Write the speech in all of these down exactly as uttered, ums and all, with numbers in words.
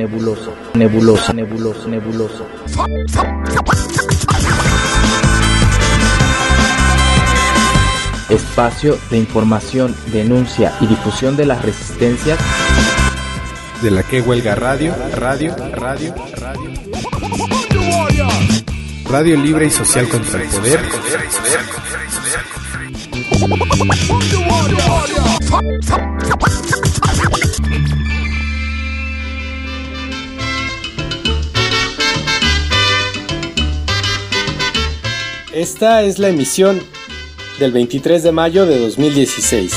nebuloso, nebuloso, nebuloso, nebuloso. Espacio de información, denuncia y difusión de las resistencias de la que huelga radio, radio, radio, radio. Radio libre y social contra el poder. Esta es la emisión del veintitrés de mayo de dos mil dieciséis.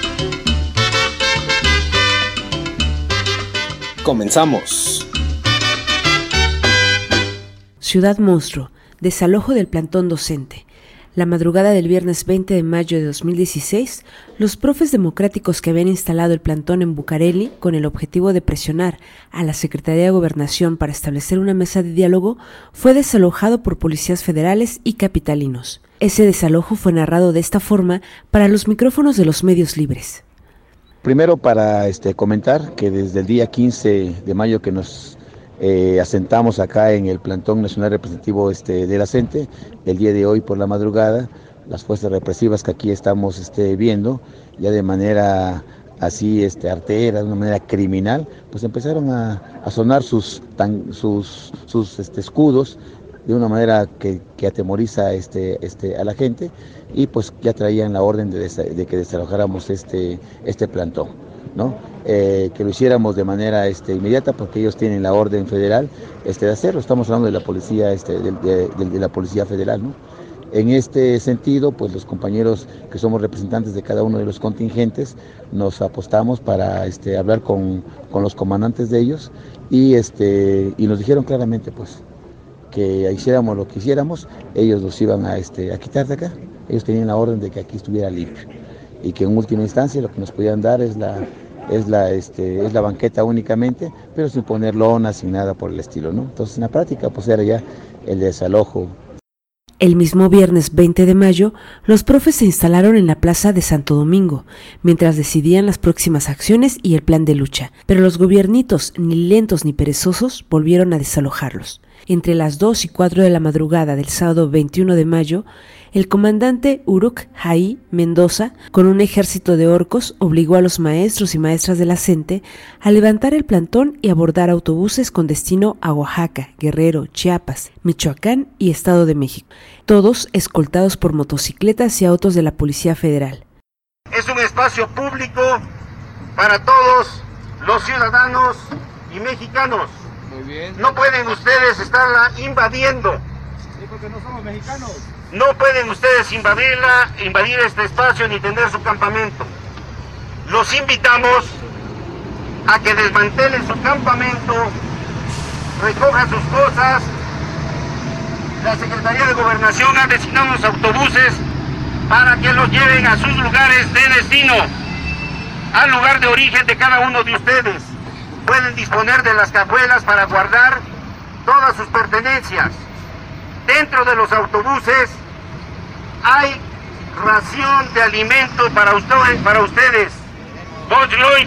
Comenzamos. Ciudad Monstruo, desalojo del plantón docente. La madrugada del viernes veinte de mayo de dos mil dieciséis, los profes democráticos que habían instalado el plantón en Bucareli con el objetivo de presionar a la Secretaría de Gobernación para establecer una mesa de diálogo fue desalojado por policías federales y capitalinos. Ese desalojo fue narrado de esta forma para los micrófonos de los medios libres. Primero para este, comentar que desde el día quince de mayo que nos eh, asentamos acá en el Plantón Nacional Representativo este, de la CENTE, el día de hoy por la madrugada, las fuerzas represivas que aquí estamos este, viendo, ya de manera así este, artera, de una manera criminal, pues empezaron a, a sonar sus, tan, sus, sus este, escudos, de una manera que, que atemoriza este, este, a la gente, y pues ya traían la orden de, desa, de que desalojáramos este, este plantón, ¿no? Eh, que lo hiciéramos de manera este, inmediata porque ellos tienen la orden federal este, de hacerlo. Estamos hablando de la policía, este, de, de, de, de la policía federal, ¿no? En este sentido, pues los compañeros que somos representantes de cada uno de los contingentes nos apostamos para este, hablar con, con los comandantes de ellos y, este, y nos dijeron claramente, pues, que hiciéramos lo que hiciéramos, ellos los iban a, este, a quitar de acá. Ellos tenían la orden de que aquí estuviera limpio y que en última instancia lo que nos podían dar es la, es la, este, es la banqueta únicamente, pero sin poner lona, sin nada por el estilo, ¿no? Entonces en la práctica pues era ya el desalojo. El mismo viernes veinte de mayo, los profes se instalaron en la plaza de Santo Domingo, mientras decidían las próximas acciones y el plan de lucha, pero los gobiernitos, ni lentos ni perezosos, volvieron a desalojarlos. Entre las dos y cuatro de la madrugada del sábado veintiuno de mayo, el comandante Uruk Jai Mendoza, con un ejército de orcos, obligó a los maestros y maestras de la CENTE a levantar el plantón y abordar autobuses con destino a Oaxaca, Guerrero, Chiapas, Michoacán y Estado de México, todos escoltados por motocicletas y autos de la Policía Federal. Es un espacio público para todos los ciudadanos y mexicanos. Muy bien. No pueden ustedes estarla invadiendo. Sí, porque no somos mexicanos. No pueden ustedes invadirla, invadir este espacio ni tener su campamento. Los invitamos a que desmantelen su campamento, recojan sus cosas. La Secretaría de Gobernación ha designado unos autobuses para que los lleven a sus lugares de destino, al lugar de origen de cada uno de ustedes. Pueden disponer de las cajuelas para guardar todas sus pertenencias. Dentro de los autobuses hay ración de alimento para ustedes, para ustedes. Post lunch.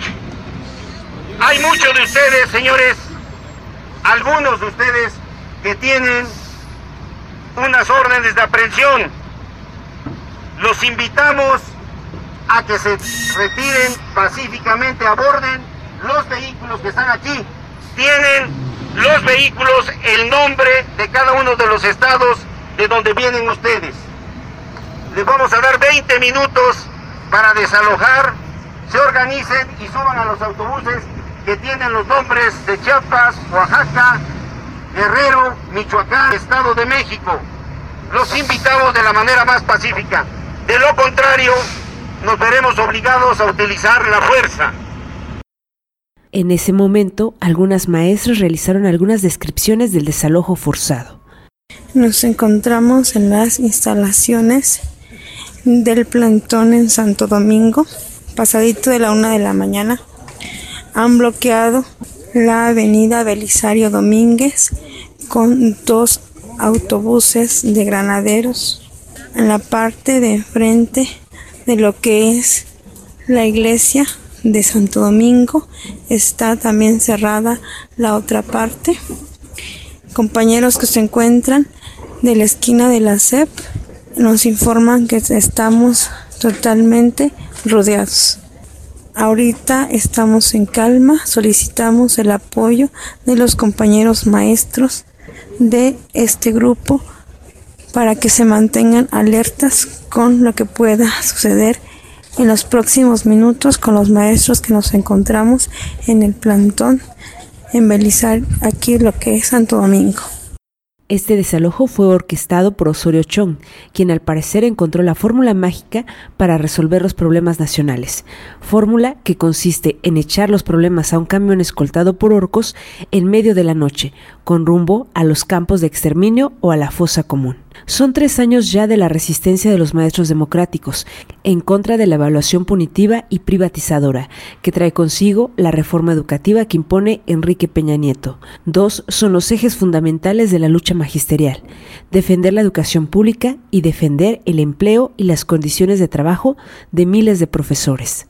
Hay muchos de ustedes, señores, algunos de ustedes que tienen unas órdenes de aprehensión. Los invitamos a que se retiren pacíficamente, aborden los vehículos que están aquí. Tienen los vehículos el nombre de cada uno de los estados de donde vienen ustedes. Les vamos a dar veinte minutos para desalojar, se organicen y suban a los autobuses que tienen los nombres de Chiapas, Oaxaca, Guerrero, Michoacán, Estado de México. Los invitamos de la manera más pacífica. De lo contrario, nos veremos obligados a utilizar la fuerza. En ese momento, algunas maestras realizaron algunas descripciones del desalojo forzado. Nos encontramos en las instalaciones del plantón en Santo Domingo, pasadito de la una de la mañana. Han bloqueado la avenida Belisario Domínguez con dos autobuses de granaderos en la parte de enfrente de lo que es la iglesia de Santo Domingo. Está también cerrada la otra parte. Compañeros que se encuentran de la esquina de la S E P nos informan que estamos totalmente rodeados. Ahorita estamos en calma, solicitamos el apoyo de los compañeros maestros de este grupo para que se mantengan alertas con lo que pueda suceder en los próximos minutos con los maestros que nos encontramos en el plantón en Belizar, aquí lo que es Santo Domingo. Este desalojo fue orquestado por Osorio Chong, quien al parecer encontró la fórmula mágica para resolver los problemas nacionales, fórmula que consiste en echar los problemas a un camión escoltado por orcos en medio de la noche, con rumbo a los campos de exterminio o a la fosa común. Son tres años ya de la resistencia de los maestros democráticos en contra de la evaluación punitiva y privatizadora que trae consigo la reforma educativa que impone Enrique Peña Nieto. Dos son los ejes fundamentales de la lucha magisterial: defender la educación pública y defender el empleo y las condiciones de trabajo de miles de profesores.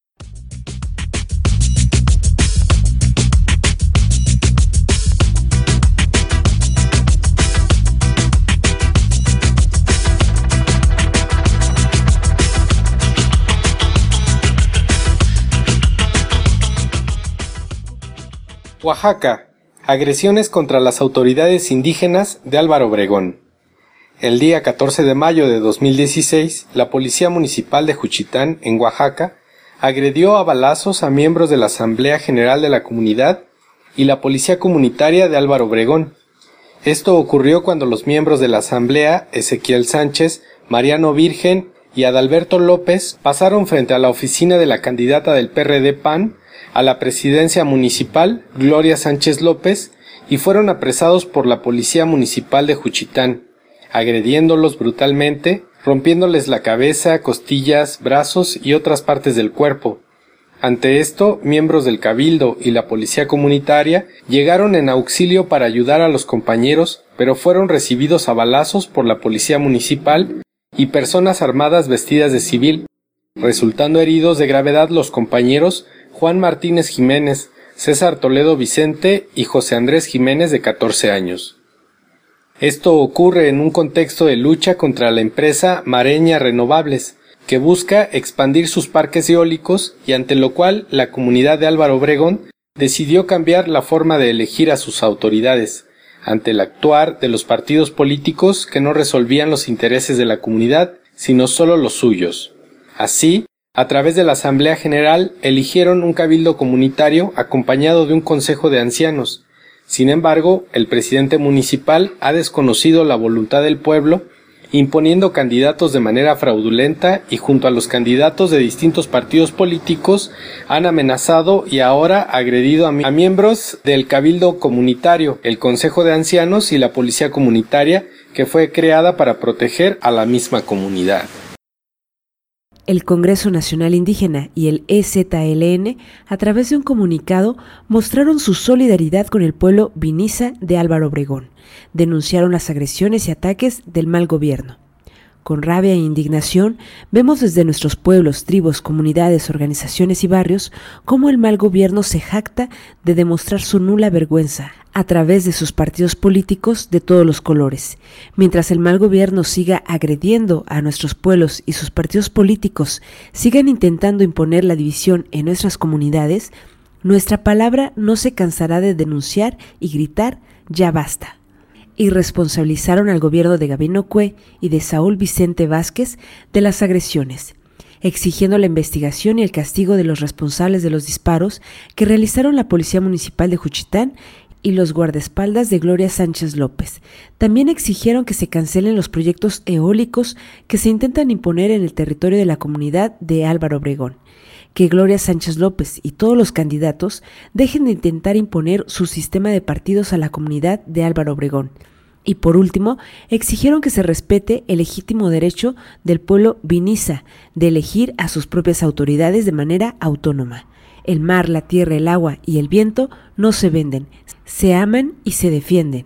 Oaxaca. Agresiones contra las autoridades indígenas de Álvaro Obregón. El día catorce de mayo de dos mil dieciséis, la Policía Municipal de Juchitán, en Oaxaca, agredió a balazos a miembros de la Asamblea General de la Comunidad y la Policía Comunitaria de Álvaro Obregón. Esto ocurrió cuando los miembros de la Asamblea, Ezequiel Sánchez, Mariano Virgen y Adalberto López, pasaron frente a la oficina de la candidata del P R D P A N a la presidencia municipal, Gloria Sánchez López, y fueron apresados por la Policía Municipal de Juchitán, agrediéndolos brutalmente, rompiéndoles la cabeza, costillas, brazos y otras partes del cuerpo. Ante esto, miembros del Cabildo y la Policía Comunitaria llegaron en auxilio para ayudar a los compañeros, pero fueron recibidos a balazos por la Policía Municipal y personas armadas vestidas de civil, resultando heridos de gravedad los compañeros Juan Martínez Jiménez, César Toledo Vicente y José Andrés Jiménez, de catorce años. Esto ocurre en un contexto de lucha contra la empresa Mareña Renovables, que busca expandir sus parques eólicos y ante lo cual la comunidad de Álvaro Obregón decidió cambiar la forma de elegir a sus autoridades, ante el actuar de los partidos políticos que no resolvían los intereses de la comunidad, sino solo los suyos. Así, a través de la Asamblea General, eligieron un cabildo comunitario acompañado de un consejo de ancianos. Sin embargo, el presidente municipal ha desconocido la voluntad del pueblo, imponiendo candidatos de manera fraudulenta y junto a los candidatos de distintos partidos políticos han amenazado y ahora agredido a, mi- a miembros del cabildo comunitario, el consejo de ancianos y la policía comunitaria, que fue creada para proteger a la misma comunidad. El Congreso Nacional Indígena y el E Z L N, a través de un comunicado, mostraron su solidaridad con el pueblo Vinisa de Álvaro Obregón. Denunciaron las agresiones y ataques del mal gobierno. Con rabia e indignación, vemos desde nuestros pueblos, tribus, comunidades, organizaciones y barrios cómo el mal gobierno se jacta de demostrar su nula vergüenza a través de sus partidos políticos de todos los colores. Mientras el mal gobierno siga agrediendo a nuestros pueblos y sus partidos políticos sigan intentando imponer la división en nuestras comunidades, nuestra palabra no se cansará de denunciar y gritar «ya basta». Y responsabilizaron al gobierno de Gabino Cue y de Saúl Vicente Vázquez de las agresiones, exigiendo la investigación y el castigo de los responsables de los disparos que realizaron la Policía Municipal de Juchitán y los guardaespaldas de Gloria Sánchez López. También exigieron que se cancelen los proyectos eólicos que se intentan imponer en el territorio de la comunidad de Álvaro Obregón, que Gloria Sánchez López y todos los candidatos dejen de intentar imponer su sistema de partidos a la comunidad de Álvaro Obregón. Y por último, exigieron que se respete el legítimo derecho del pueblo Vinisa de elegir a sus propias autoridades de manera autónoma. El mar, la tierra, el agua y el viento no se venden, se aman y se defienden.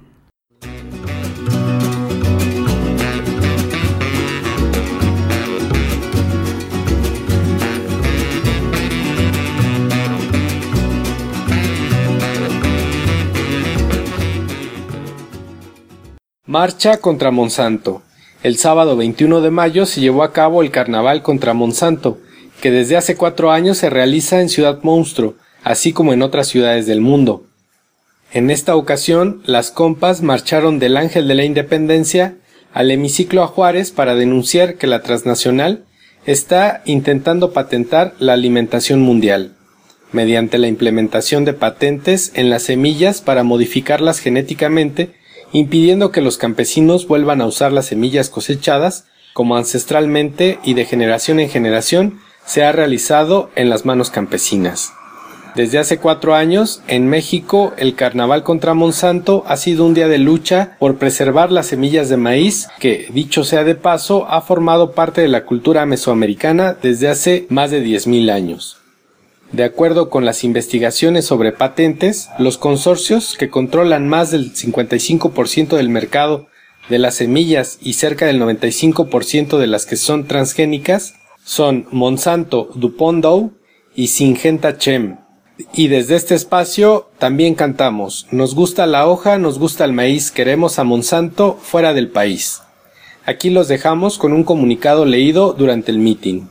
Marcha contra Monsanto. El sábado veintiuno de mayo se llevó a cabo el Carnaval contra Monsanto, que desde hace cuatro años se realiza en Ciudad Monstruo, así como en otras ciudades del mundo. En esta ocasión, las compas marcharon del Ángel de la Independencia al hemiciclo a Juárez para denunciar que la transnacional está intentando patentar la alimentación mundial, mediante la implementación de patentes en las semillas para modificarlas genéticamente, impidiendo que los campesinos vuelvan a usar las semillas cosechadas como ancestralmente y de generación en generación se ha realizado en las manos campesinas. Desde hace cuatro años, en México, el Carnaval contra Monsanto ha sido un día de lucha por preservar las semillas de maíz, que, dicho sea de paso, ha formado parte de la cultura mesoamericana desde hace más de diez mil años. De acuerdo con las investigaciones sobre patentes, los consorcios que controlan más del cincuenta y cinco por ciento del mercado de las semillas y cerca del noventa y cinco por ciento de las que son transgénicas son Monsanto, DuPont Dow y Syngenta Chem. Y desde este espacio también cantamos: nos gusta la hoja, nos gusta el maíz, queremos a Monsanto fuera del país. Aquí los dejamos con un comunicado leído durante el mitin.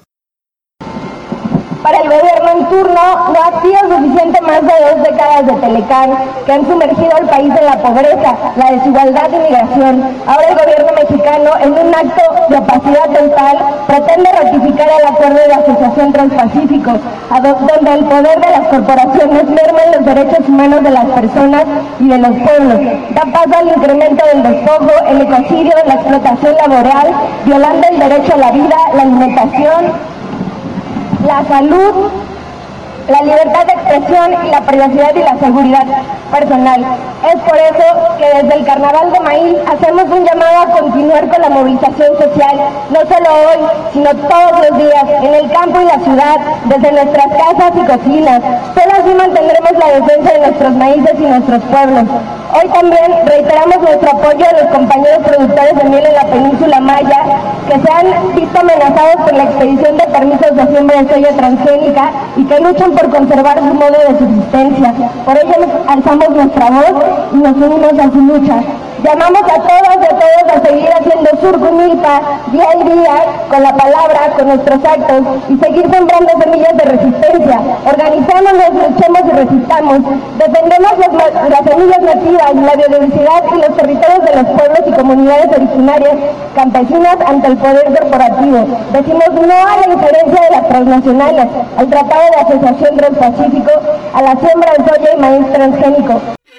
Para el gobierno en turno no ha sido suficiente más de dos décadas de Telecán que han sumergido al país en la pobreza, la desigualdad y migración. Ahora el gobierno mexicano, en un acto de opacidad total, pretende ratificar el acuerdo de asociación Transpacífico, donde el poder de las corporaciones merma en los derechos humanos de las personas y de los pueblos. Da paso al incremento del despojo, el ecocidio, la explotación laboral, violando el derecho a la vida, la alimentación, la salud, la libertad de expresión y la privacidad y la seguridad personal. Es por eso que desde el Carnaval de Maíz hacemos un llamado a continuar con la movilización social, no solo hoy, sino todos los días, en el campo y la ciudad, desde nuestras casas y cocinas. Solo así mantendremos la defensa de nuestros maíces y nuestros pueblos. Hoy también reiteramos nuestro apoyo a los compañeros productores de miel en la península Maya, que se han visto amenazados por la expedición de permisos de siembra de soya transgénica y que luchan por conservar su modo de subsistencia. Por ello alzamos nuestra voz y nos unimos a su lucha. Llamamos a todos y a todos a seguir haciendo Surcumilpa día y día, con la palabra, con nuestros actos, y seguir sembrando semillas de resistencia. Organizámonos, luchemos y resistamos. Defendemos las, las semillas nativas, la biodiversidad y los territorios de los pueblos y comunidades originarias campesinas ante el poder corporativo. Decimos no a la injerencia de las transnacionales, al Tratado de Asociación Transpacífico, a la siembra de soya y maíz transgénico.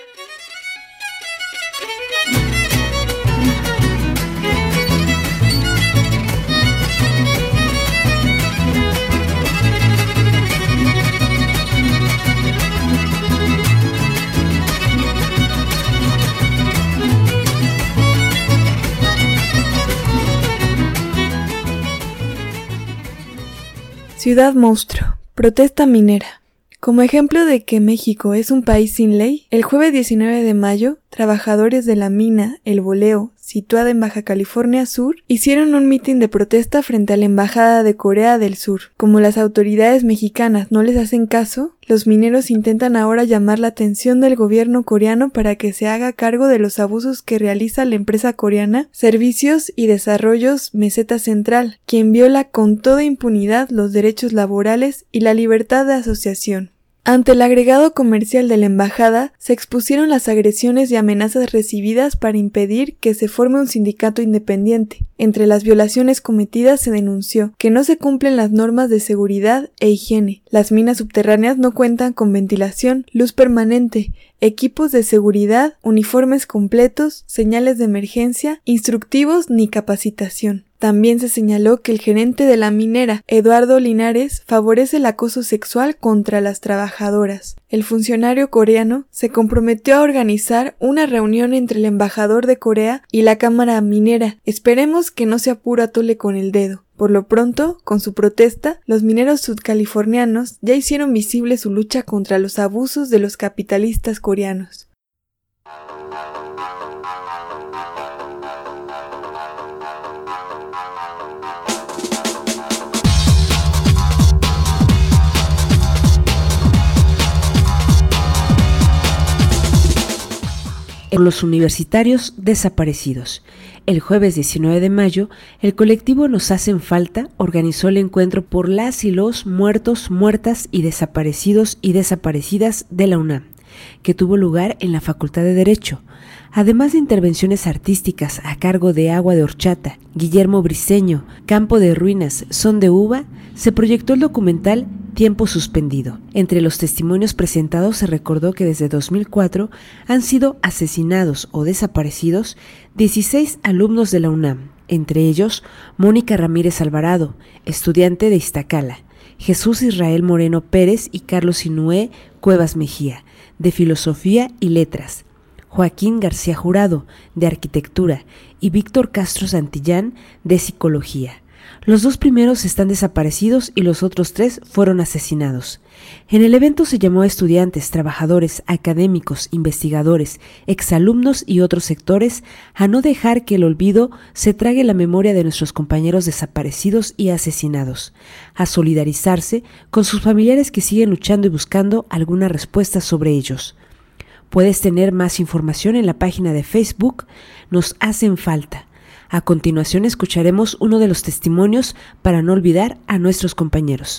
Ciudad Monstruo. Protesta minera. Como ejemplo de que México es un país sin ley, el jueves diecinueve de mayo, trabajadores de la mina El Boleo, situada en Baja California Sur, hicieron un mitin de protesta frente a la Embajada de Corea del Sur. Como las autoridades mexicanas no les hacen caso, los mineros intentan ahora llamar la atención del gobierno coreano para que se haga cargo de los abusos que realiza la empresa coreana Servicios y Desarrollos Meseta Central, quien viola con toda impunidad los derechos laborales y la libertad de asociación. Ante el agregado comercial de la embajada, se expusieron las agresiones y amenazas recibidas para impedir que se forme un sindicato independiente. Entre las violaciones cometidas se denunció que no se cumplen las normas de seguridad e higiene. Las minas subterráneas no cuentan con ventilación, luz permanente, equipos de seguridad, uniformes completos, señales de emergencia, instructivos ni capacitación. También se señaló que el gerente de la minera, Eduardo Linares, favorece el acoso sexual contra las trabajadoras. El funcionario coreano se comprometió a organizar una reunión entre el embajador de Corea y la Cámara Minera. Esperemos que no se apure a tole con el dedo. Por lo pronto, con su protesta, los mineros sudcalifornianos ya hicieron visible su lucha contra los abusos de los capitalistas coreanos. en los universitarios desaparecidos. El jueves diecinueve de mayo, el colectivo Nos Hacen Falta organizó el encuentro por las y los muertos, muertas y desaparecidos y desaparecidas de la UNAM, que tuvo lugar en la Facultad de Derecho. Además de intervenciones artísticas a cargo de Agua de Horchata, Guillermo Briceño, Campo de Ruinas, Son de Uva, se proyectó el documental Tiempo Suspendido. Entre los testimonios presentados se recordó que desde dos mil cuatro han sido asesinados o desaparecidos dieciséis alumnos de la UNAM, entre ellos Mónica Ramírez Alvarado, estudiante de Iztacala, Jesús Israel Moreno Pérez y Carlos Sinué Cuevas Mejía, de Filosofía y Letras, Joaquín García Jurado, de Arquitectura, y Víctor Castro Santillán, de Psicología. Los dos primeros están desaparecidos y los otros tres fueron asesinados. En el evento se llamó a estudiantes, trabajadores, académicos, investigadores, exalumnos y otros sectores a no dejar que el olvido se trague la memoria de nuestros compañeros desaparecidos y asesinados, a solidarizarse con sus familiares que siguen luchando y buscando alguna respuesta sobre ellos. Puedes tener más información en la página de Facebook Nos Hacen Falta. A continuación escucharemos uno de los testimonios para no olvidar a nuestros compañeros.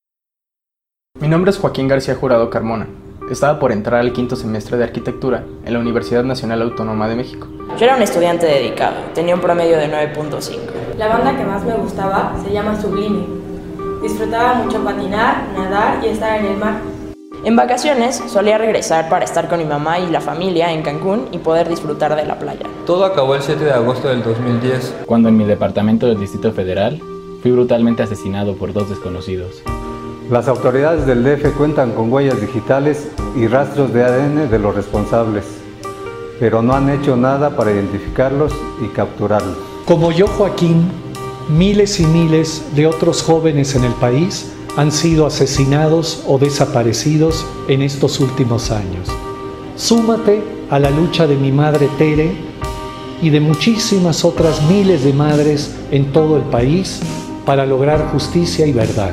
Mi nombre es Joaquín García Jurado Carmona. Estaba por entrar al quinto semestre de Arquitectura en la Universidad Nacional Autónoma de México. Yo era un estudiante dedicado, tenía un promedio de nueve punto cinco. La banda que más me gustaba se llama Sublime. Disfrutaba mucho patinar, nadar y estar en el mar. En vacaciones solía regresar para estar con mi mamá y la familia en Cancún y poder disfrutar de la playa. Todo acabó el siete de agosto del dos mil diez, cuando en mi departamento del Distrito Federal fui brutalmente asesinado por dos desconocidos. Las autoridades del D F cuentan con huellas digitales y rastros de A D N de los responsables, pero no han hecho nada para identificarlos y capturarlos. Como yo, Joaquín, miles y miles de otros jóvenes en el país han sido asesinados o desaparecidos en estos últimos años. Súmate a la lucha de mi madre Tere y de muchísimas otras miles de madres en todo el país para lograr justicia y verdad.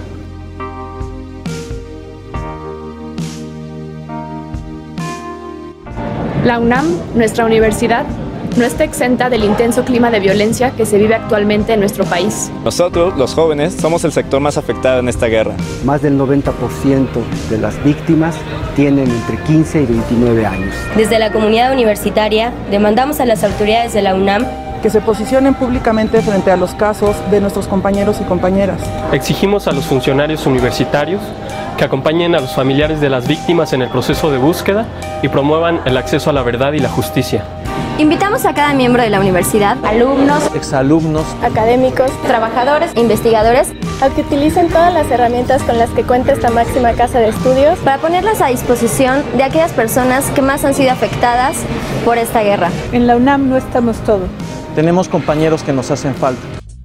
La UNAM, nuestra universidad, no está exenta del intenso clima de violencia que se vive actualmente en nuestro país. Nosotros, los jóvenes, somos el sector más afectado en esta guerra. Más del noventa por ciento de las víctimas tienen entre quince y veintinueve años. Desde la comunidad universitaria, demandamos a las autoridades de la UNAM que se posicionen públicamente frente a los casos de nuestros compañeros y compañeras. Exigimos a los funcionarios universitarios que acompañen a los familiares de las víctimas en el proceso de búsqueda y promuevan el acceso a la verdad y la justicia. Invitamos a cada miembro de la universidad, alumnos, exalumnos, académicos, trabajadores, investigadores, a que utilicen todas las herramientas con las que cuenta esta máxima casa de estudios para ponerlas a disposición de aquellas personas que más han sido afectadas por esta guerra. En la UNAM no estamos todo. Tenemos compañeros que nos hacen falta.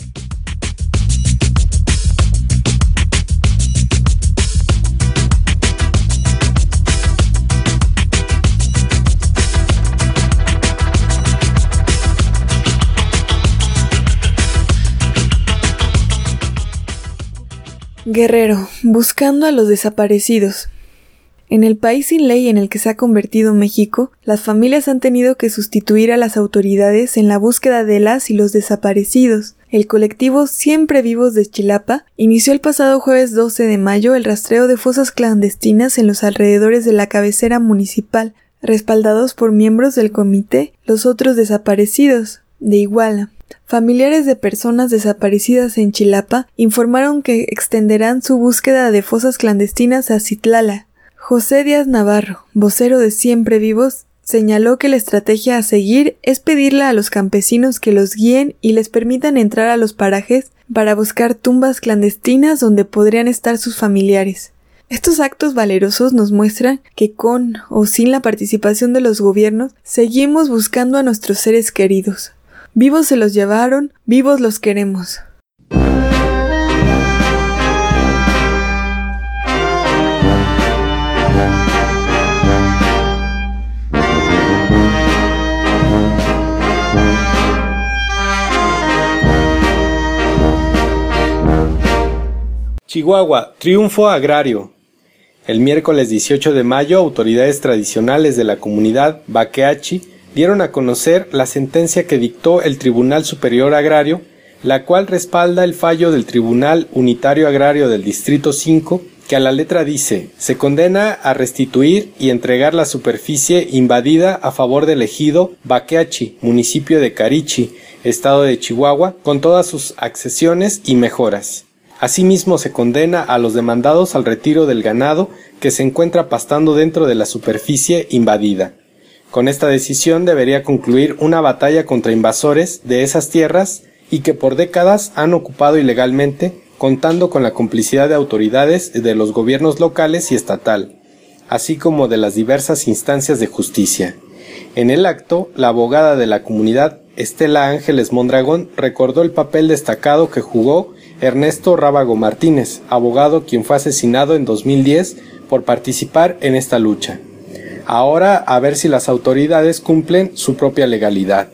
Guerrero, buscando a los desaparecidos. En el país sin ley en el que se ha convertido México, las familias han tenido que sustituir a las autoridades en la búsqueda de las y los desaparecidos. El colectivo Siempre Vivos de Chilapa inició el pasado jueves doce de mayo el rastreo de fosas clandestinas en los alrededores de la cabecera municipal, respaldados por miembros del comité Los Otros Desaparecidos, de Iguala. Familiares de personas desaparecidas en Chilapa informaron que extenderán su búsqueda de fosas clandestinas a Citlala. José Díaz Navarro, vocero de Siempre Vivos, señaló que la estrategia a seguir es pedirle a los campesinos que los guíen y les permitan entrar a los parajes para buscar tumbas clandestinas donde podrían estar sus familiares. Estos actos valerosos nos muestran que con o sin la participación de los gobiernos seguimos buscando a nuestros seres queridos. Vivos se los llevaron, vivos los queremos. Chihuahua, triunfo agrario. El miércoles dieciocho de mayo, autoridades tradicionales de la comunidad Baqueachi dieron a conocer la sentencia que dictó el Tribunal Superior Agrario, la cual respalda el fallo del Tribunal Unitario Agrario del Distrito cinco, que a la letra dice: se condena a restituir y entregar la superficie invadida a favor del ejido Baqueachi, municipio de Carichi, estado de Chihuahua, con todas sus accesiones y mejoras. Asimismo, se condena a los demandados al retiro del ganado que se encuentra pastando dentro de la superficie invadida. Con esta decisión debería concluir una batalla contra invasores de esas tierras y que por décadas han ocupado ilegalmente, contando con la complicidad de autoridades de los gobiernos locales y estatal, así como de las diversas instancias de justicia. En el acto, la abogada de la comunidad, Estela Ángeles Mondragón, recordó el papel destacado que jugó Ernesto Rábago Martínez, abogado quien fue asesinado en dos mil diez por participar en esta lucha. Ahora a ver si las autoridades cumplen su propia legalidad.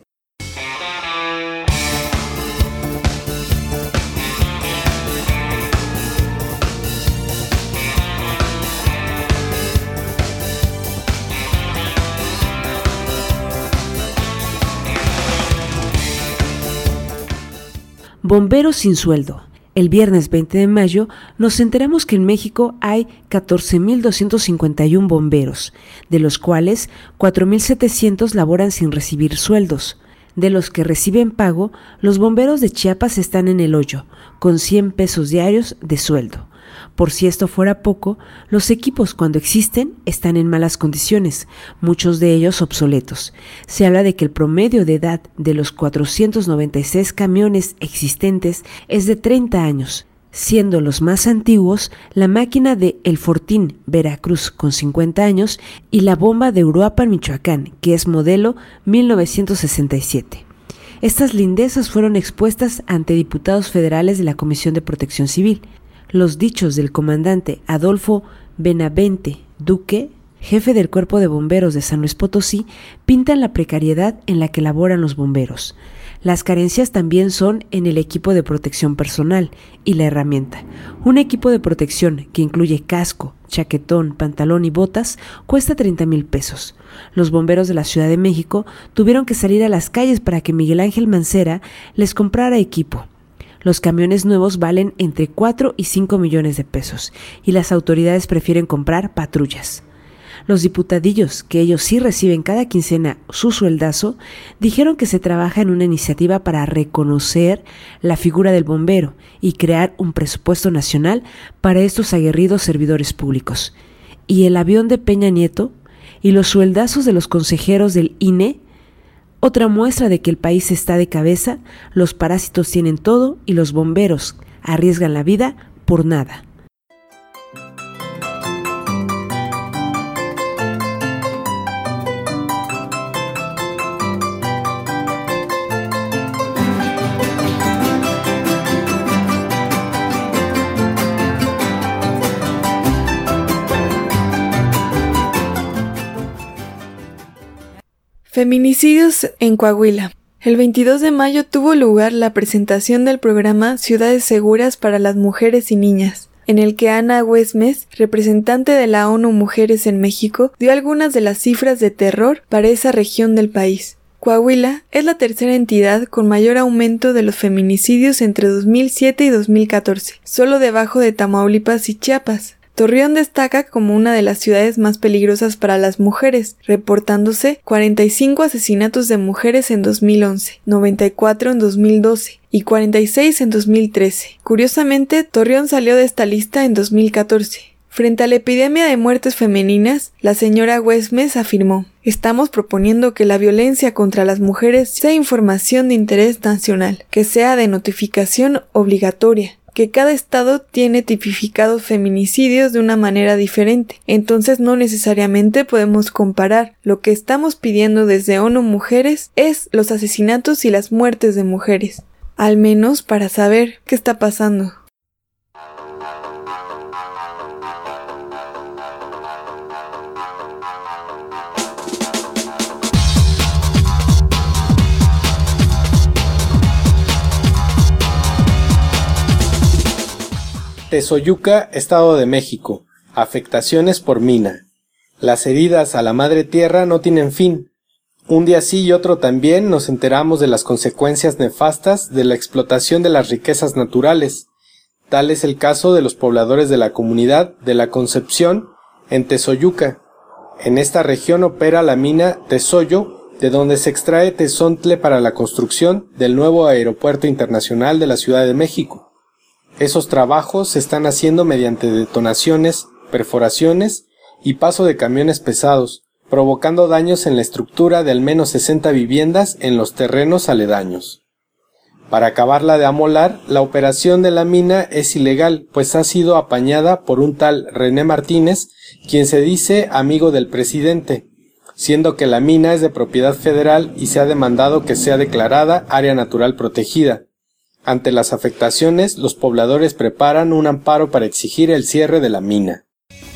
Bomberos sin sueldo. El viernes veinte de mayo nos enteramos que en México hay catorce mil doscientos cincuenta y uno bomberos, de los cuales cuatro mil setecientos laboran sin recibir sueldos. De los que reciben pago, los bomberos de Chiapas están en el hoyo, con cien pesos diarios de sueldo. Por si esto fuera poco, los equipos cuando existen están en malas condiciones, muchos de ellos obsoletos. Se habla de que el promedio de edad de los cuatrocientos noventa y seis camiones existentes es de treinta años, siendo los más antiguos la máquina de El Fortín, Veracruz, con cincuenta años, y la bomba de Uruapan, Michoacán, que es modelo mil novecientos sesenta y siete. Estas lindezas fueron expuestas ante diputados federales de la Comisión de Protección Civil. Los dichos del comandante Adolfo Benavente Duque, jefe del Cuerpo de Bomberos de San Luis Potosí, pintan la precariedad en la que laboran los bomberos. Las carencias también son en el equipo de protección personal y la herramienta. Un equipo de protección que incluye casco, chaquetón, pantalón y botas cuesta treinta mil pesos. Los bomberos de la Ciudad de México tuvieron que salir a las calles para que Miguel Ángel Mancera les comprara equipo. Los camiones nuevos valen entre cuatro y cinco millones de pesos y las autoridades prefieren comprar patrullas. Los diputadillos, que ellos sí reciben cada quincena su sueldazo, dijeron que se trabaja en una iniciativa para reconocer la figura del bombero y crear un presupuesto nacional para estos aguerridos servidores públicos. ¿Y el avión de Peña Nieto? ¿Y los sueldazos de los consejeros del I N E? Otra muestra de que el país está de cabeza, los parásitos tienen todo y los bomberos arriesgan la vida por nada. Feminicidios en Coahuila. El veintidós de mayo tuvo lugar la presentación del programa Ciudades Seguras para las Mujeres y Niñas, en el que Ana Güemes, representante de la ONU Mujeres en México, dio algunas de las cifras de terror para esa región del país. Coahuila es la tercera entidad con mayor aumento de los feminicidios entre dos mil siete y dos mil catorce, solo debajo de Tamaulipas y Chiapas. Torreón destaca como una de las ciudades más peligrosas para las mujeres, reportándose cuarenta y cinco asesinatos de mujeres en dos mil once, noventa y cuatro en dos mil doce y cuarenta y seis en dos mil trece. Curiosamente, Torreón salió de esta lista en dos mil catorce. Frente a la epidemia de muertes femeninas, la señora Güemes afirmó: "Estamos proponiendo que la violencia contra las mujeres sea información de interés nacional, que sea de notificación obligatoria, que cada estado tiene tipificados feminicidios de una manera diferente, entonces no necesariamente podemos comparar. Lo que estamos pidiendo desde ONU Mujeres es los asesinatos y las muertes de mujeres, al menos para saber qué está pasando". Tezoyuca, Estado de México. Afectaciones por mina. Las heridas a la madre tierra no tienen fin. Un día sí y otro también nos enteramos de las consecuencias nefastas de la explotación de las riquezas naturales. Tal es el caso de los pobladores de la comunidad de La Concepción, en Tezoyuca. En esta región opera la mina Tesoyo, de donde se extrae tezontle para la construcción del nuevo Aeropuerto Internacional de la Ciudad de México. Esos trabajos se están haciendo mediante detonaciones, perforaciones y paso de camiones pesados, provocando daños en la estructura de al menos sesenta viviendas en los terrenos aledaños. Para acabarla de amolar, la operación de la mina es ilegal, pues ha sido apañada por un tal René Martínez, quien se dice amigo del presidente, siendo que la mina es de propiedad federal y se ha demandado que sea declarada área natural protegida. Ante las afectaciones, los pobladores preparan un amparo para exigir el cierre de la mina.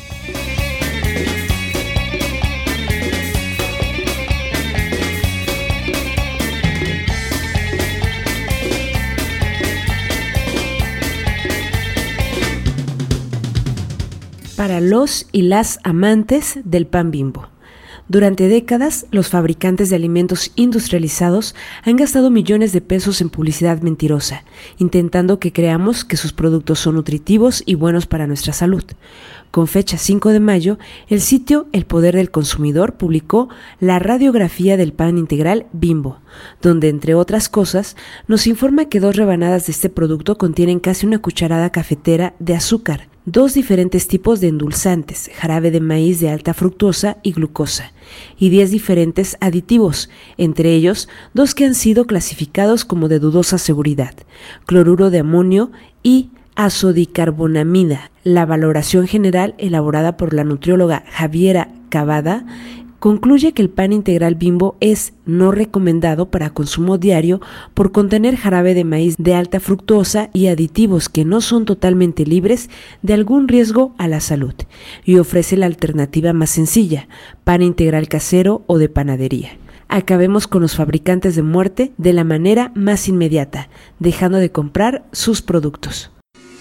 Para los y las amantes del pan Bimbo. Durante décadas, los fabricantes de alimentos industrializados han gastado millones de pesos en publicidad mentirosa, intentando que creamos que sus productos son nutritivos y buenos para nuestra salud. Con fecha cinco de mayo, el sitio El Poder del Consumidor publicó la radiografía del pan integral Bimbo, donde, entre otras cosas, nos informa que dos rebanadas de este producto contienen casi una cucharada cafetera de azúcar, dos diferentes tipos de endulzantes, jarabe de maíz de alta fructosa y glucosa, y diez diferentes aditivos, entre ellos dos que han sido clasificados como de dudosa seguridad, cloruro de amonio y azodicarbonamida. La valoración general, elaborada por la nutrióloga Javiera Cavada, concluye que el pan integral Bimbo es no recomendado para consumo diario por contener jarabe de maíz de alta fructosa y aditivos que no son totalmente libres de algún riesgo a la salud, y ofrece la alternativa más sencilla, pan integral casero o de panadería. Acabemos con los fabricantes de muerte de la manera más inmediata, dejando de comprar sus productos.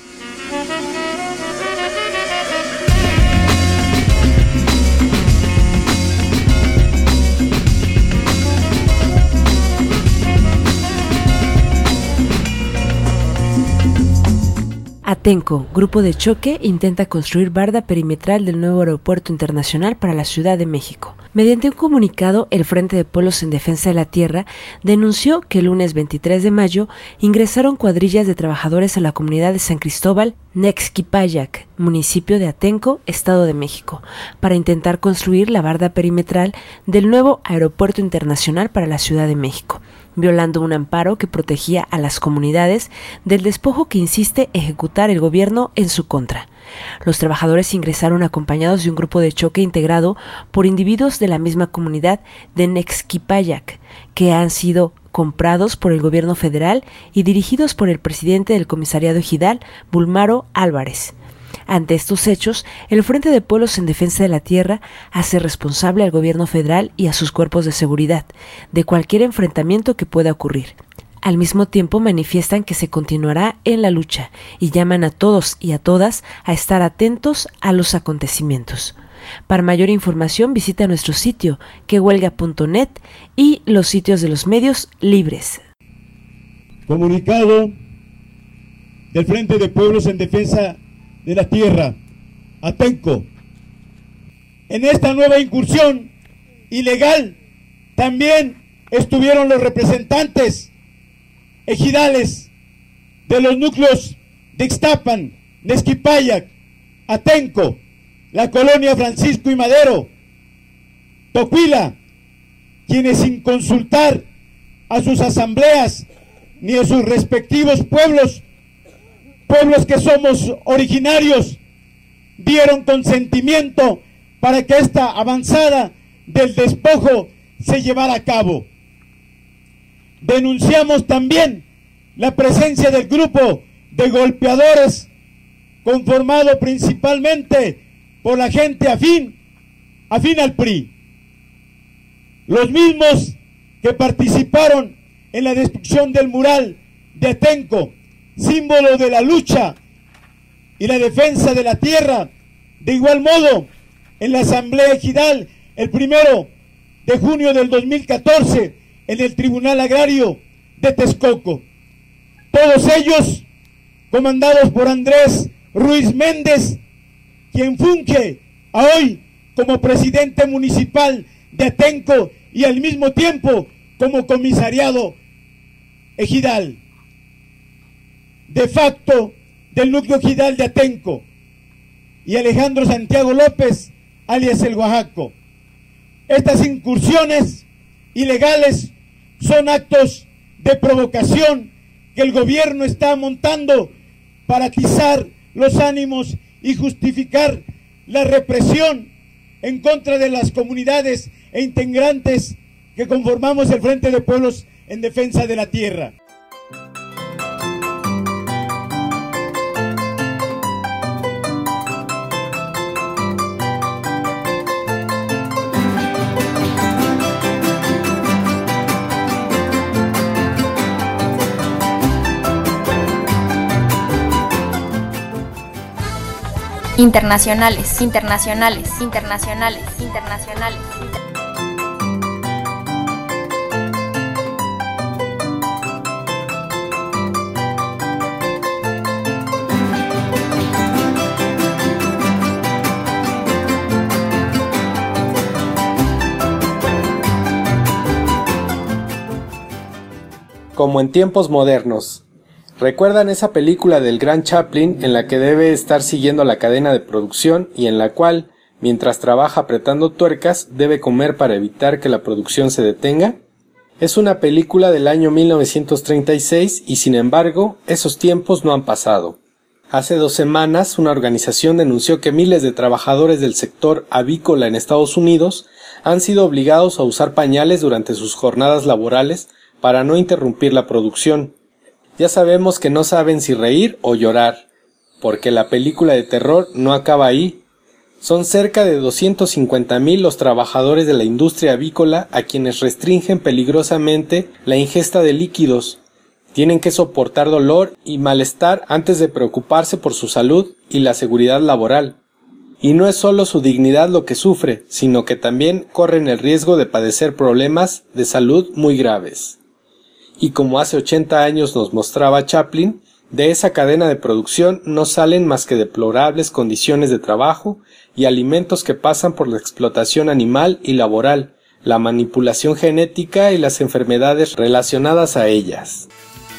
Atenco, grupo de choque, intenta construir barda perimetral del nuevo aeropuerto internacional para la Ciudad de México. Mediante un comunicado, el Frente de Pueblos en Defensa de la Tierra denunció que el lunes veintitrés de mayo ingresaron cuadrillas de trabajadores a la comunidad de San Cristóbal, Nexquipayac, municipio de Atenco, Estado de México, para intentar construir la barda perimetral del nuevo aeropuerto internacional para la Ciudad de México, violando un amparo que protegía a las comunidades del despojo que insiste ejecutar el gobierno en su contra. Los trabajadores ingresaron acompañados de un grupo de choque integrado por individuos de la misma comunidad de Nexquipayac, que han sido comprados por el gobierno federal y dirigidos por el presidente del comisariado ejidal, Bulmaro Álvarez. Ante estos hechos, el Frente de Pueblos en Defensa de la Tierra hace responsable al gobierno federal y a sus cuerpos de seguridad de cualquier enfrentamiento que pueda ocurrir. Al mismo tiempo manifiestan que se continuará en la lucha y llaman a todos y a todas a estar atentos a los acontecimientos. Para mayor información visita nuestro sitio que huelga punto net y los sitios de los medios libres. Comunicado del Frente de Pueblos en Defensa de la Tierra, Atenco. En esta nueva incursión ilegal también estuvieron los representantes ejidales de los núcleos de Ixtapan, Nexquipayac, Atenco, la colonia Francisco y Madero, Tocuila, quienes sin consultar a sus asambleas ni a sus respectivos pueblos, pueblos que somos originarios, dieron consentimiento para que esta avanzada del despojo se llevara a cabo. Denunciamos también la presencia del grupo de golpeadores conformado principalmente por la gente afín, afín al P R I. Los mismos que participaron en la destrucción del mural de Atenco, símbolo de la lucha y la defensa de la tierra. De igual modo, en la asamblea ejidal, el primero de junio del dos mil catorce en el Tribunal Agrario de Texcoco. Todos ellos comandados por Andrés Ruiz Méndez, quien funge hoy como presidente municipal de Atenco y al mismo tiempo como comisariado ejidal, de facto del núcleo ejidal de Atenco, y Alejandro Santiago López, alias el Oaxaco. Estas incursiones ilegales son actos de provocación que el gobierno está montando para atizar los ánimos y justificar la represión en contra de las comunidades e integrantes que conformamos el Frente de Pueblos en Defensa de la Tierra. Internacionales, internacionales, internacionales, internacionales. Como en tiempos modernos. ¿Recuerdan esa película del gran Chaplin en la que debe estar siguiendo la cadena de producción y en la cual, mientras trabaja apretando tuercas, debe comer para evitar que la producción se detenga? Es una película del año mil novecientos treinta y seis y sin embargo, esos tiempos no han pasado. Hace dos semanas, una organización denunció que miles de trabajadores del sector avícola en Estados Unidos han sido obligados a usar pañales durante sus jornadas laborales para no interrumpir la producción. Ya sabemos que no saben si reír o llorar, porque la película de terror no acaba ahí. Son cerca de doscientos cincuenta mil los trabajadores de la industria avícola a quienes restringen peligrosamente la ingesta de líquidos. Tienen que soportar dolor y malestar antes de preocuparse por su salud y la seguridad laboral. Y no es solo su dignidad lo que sufre, sino que también corren el riesgo de padecer problemas de salud muy graves. Y como hace ochenta años nos mostraba Chaplin, de esa cadena de producción no salen más que deplorables condiciones de trabajo y alimentos que pasan por la explotación animal y laboral, la manipulación genética y las enfermedades relacionadas a ellas.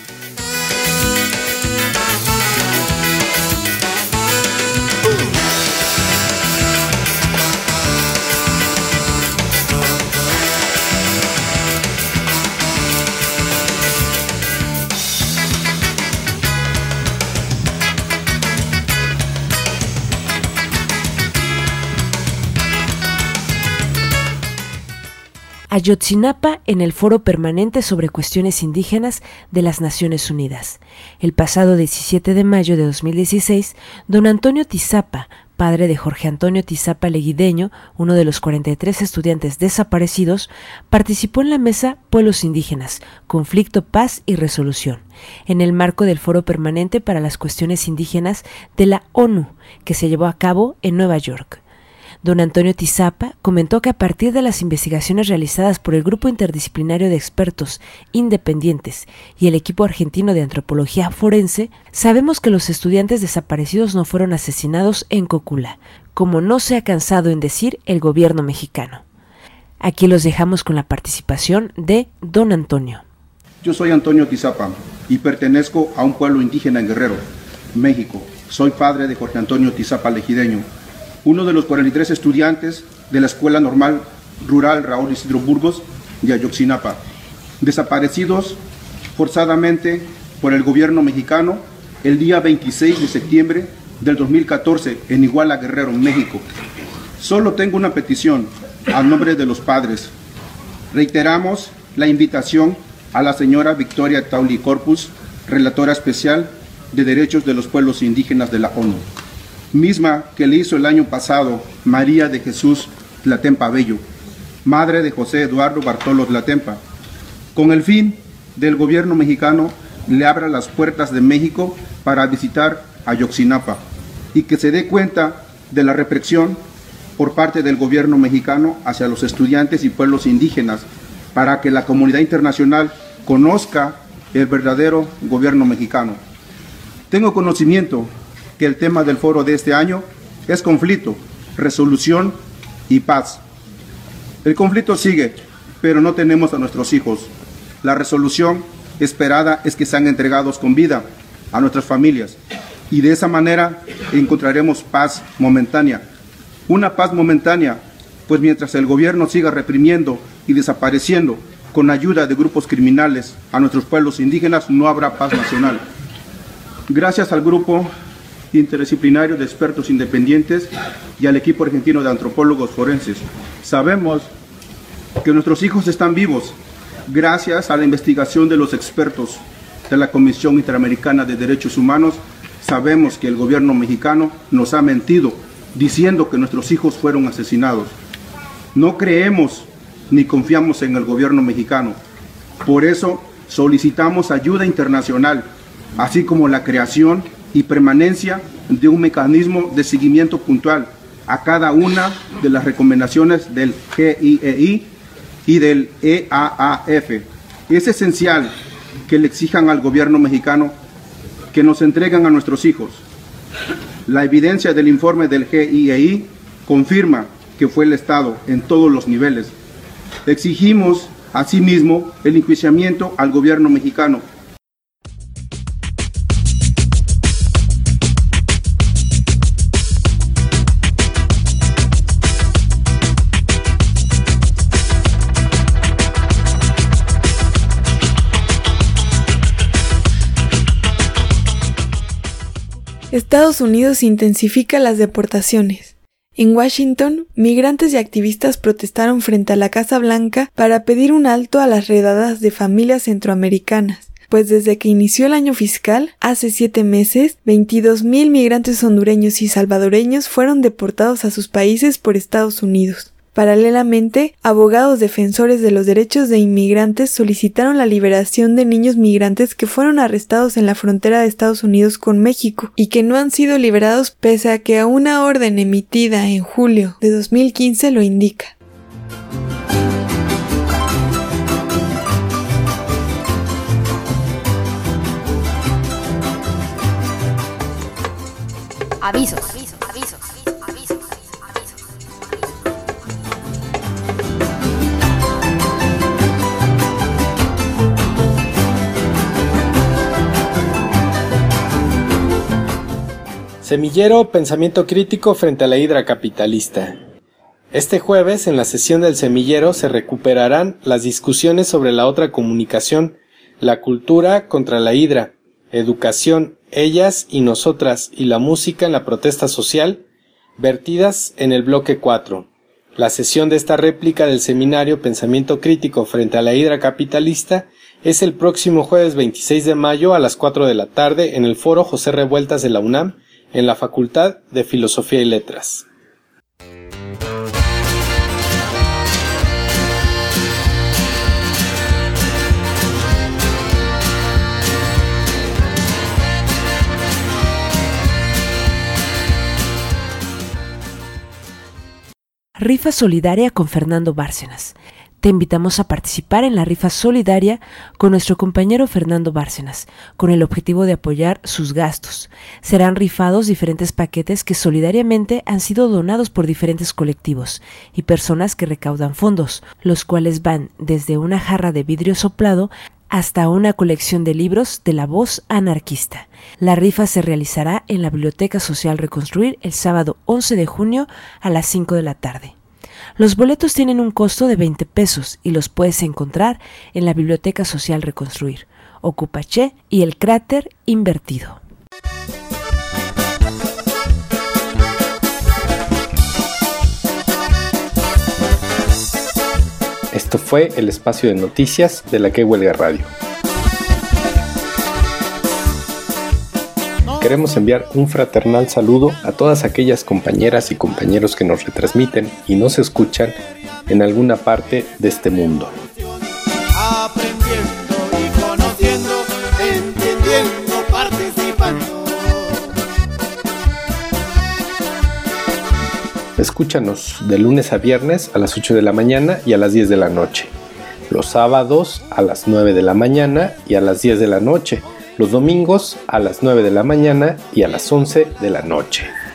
Ayotzinapa en el Foro Permanente sobre Cuestiones Indígenas de las Naciones Unidas. El pasado diecisiete de mayo de dos mil dieciséis, don Antonio Tizapa, padre de Jorge Antonio Tizapa Leguideño, uno de los cuarenta y tres estudiantes desaparecidos, participó en la mesa Pueblos Indígenas, Conflicto, Paz y Resolución, en el marco del Foro Permanente para las Cuestiones Indígenas de la ONU, que se llevó a cabo en Nueva York. Don Antonio Tizapa comentó que a partir de las investigaciones realizadas por el Grupo Interdisciplinario de Expertos Independientes y el equipo argentino de antropología forense, sabemos que los estudiantes desaparecidos no fueron asesinados en Cocula, como no se ha cansado en decir el gobierno mexicano. Aquí los dejamos con la participación de don Antonio. Yo soy Antonio Tizapa y pertenezco a un pueblo indígena en Guerrero, México. Soy padre de Jorge Antonio Tizapa Leguideño, uno de los cuarenta y tres estudiantes de la Escuela Normal Rural Raúl Isidro Burgos de Ayotzinapa, desaparecidos forzadamente por el gobierno mexicano el día veintiséis de septiembre del dos mil catorce en Iguala, Guerrero, México. Solo tengo una petición a nombre de los padres. Reiteramos la invitación a la señora Victoria Tauli Corpus, relatora especial de Derechos de los Pueblos Indígenas de la ONU, misma que le hizo el año pasado María de Jesús Tlatempa Bello, madre de José Eduardo Bartolo Tlatempa, con el fin del gobierno mexicano le abra las puertas de México para visitar Ayotzinapa y que se dé cuenta de la represión por parte del gobierno mexicano hacia los estudiantes y pueblos indígenas para que la comunidad internacional conozca el verdadero gobierno mexicano. Tengo conocimiento que el tema del foro de este año es conflicto, resolución y paz. El conflicto sigue, pero no tenemos a nuestros hijos. La resolución esperada es que sean entregados con vida a nuestras familias y de esa manera encontraremos paz momentánea. Una paz momentánea, pues mientras el gobierno siga reprimiendo y desapareciendo con ayuda de grupos criminales a nuestros pueblos indígenas, no habrá paz nacional. Gracias al grupo interdisciplinario de expertos independientes y al equipo argentino de antropólogos forenses, sabemos que nuestros hijos están vivos gracias a la investigación de los expertos de la Comisión Interamericana de Derechos Humanos. Sabemos que el gobierno mexicano nos ha mentido diciendo que nuestros hijos fueron asesinados. No creemos ni confiamos en el gobierno mexicano. Por eso solicitamos ayuda internacional, así como la creación y permanencia de un mecanismo de seguimiento puntual a cada una de las recomendaciones del G I E I y del E A A F. Es esencial que le exijan al gobierno mexicano que nos entreguen a nuestros hijos. La evidencia del informe del G I E I confirma que fue el Estado en todos los niveles. Exigimos, asimismo, el enjuiciamiento al gobierno mexicano. Estados Unidos intensifica las deportaciones. En Washington, migrantes y activistas protestaron frente a la Casa Blanca para pedir un alto a las redadas de familias centroamericanas, pues desde que inició el año fiscal, hace siete meses, veintidós mil migrantes hondureños y salvadoreños fueron deportados a sus países por Estados Unidos. Paralelamente, abogados defensores de los derechos de inmigrantes solicitaron la liberación de niños migrantes que fueron arrestados en la frontera de Estados Unidos con México y que no han sido liberados pese a que una orden emitida en julio de dos mil quince lo indica. Avisos. Semillero, pensamiento crítico frente a la hidra capitalista. Este jueves, en la sesión del Semillero, se recuperarán las discusiones sobre la otra comunicación, la cultura contra la hidra, educación, ellas y nosotras y la música en la protesta social, vertidas en el bloque cuatro. La sesión de esta réplica del seminario Pensamiento Crítico frente a la hidra capitalista es el próximo jueves veintiséis de mayo a las cuatro de la tarde en el Foro José Revueltas de la UNAM, en la Facultad de Filosofía y Letras. Rifa solidaria con Fernando Bárcenas. Te invitamos a participar en la rifa solidaria con nuestro compañero Fernando Bárcenas, con el objetivo de apoyar sus gastos. Serán rifados diferentes paquetes que solidariamente han sido donados por diferentes colectivos y personas que recaudan fondos, los cuales van desde una jarra de vidrio soplado hasta una colección de libros de la voz anarquista. La rifa se realizará en la Biblioteca Social Reconstruir el sábado once de junio a las cinco de la tarde. Los boletos tienen un costo de veinte pesos y los puedes encontrar en la Biblioteca Social Reconstruir, Ocupaché y el Cráter Invertido. Esto fue el espacio de noticias de la Que Huelga Radio. Queremos enviar un fraternal saludo a todas aquellas compañeras y compañeros que nos retransmiten y nos escuchan en alguna parte de este mundo. Aprendiendo y conociendo, entendiendo, participando. Escúchanos de lunes a viernes a las ocho de la mañana y a las diez de la noche. Los sábados a las nueve de la mañana y a las diez de la noche. Los domingos a las nueve de la mañana y a las once de la noche.